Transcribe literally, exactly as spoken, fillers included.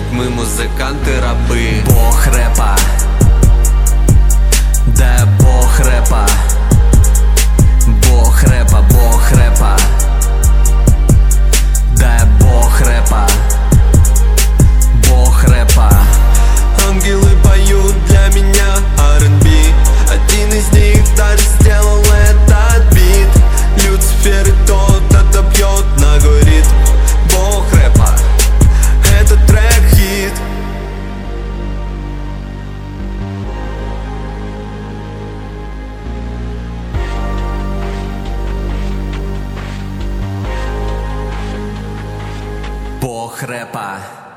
мы музыканты рабы. Бог рэпа, да бог рэпа, бог рэпа, бог рэпа, да бог рэпа, бог рэпа. Ангелы поют для меня ар энд би. Один из них даже сделал этот бит. Люцифер и тот отобьет ногой ритм. Бог рэпа, это трек-хит. Бог рэпа.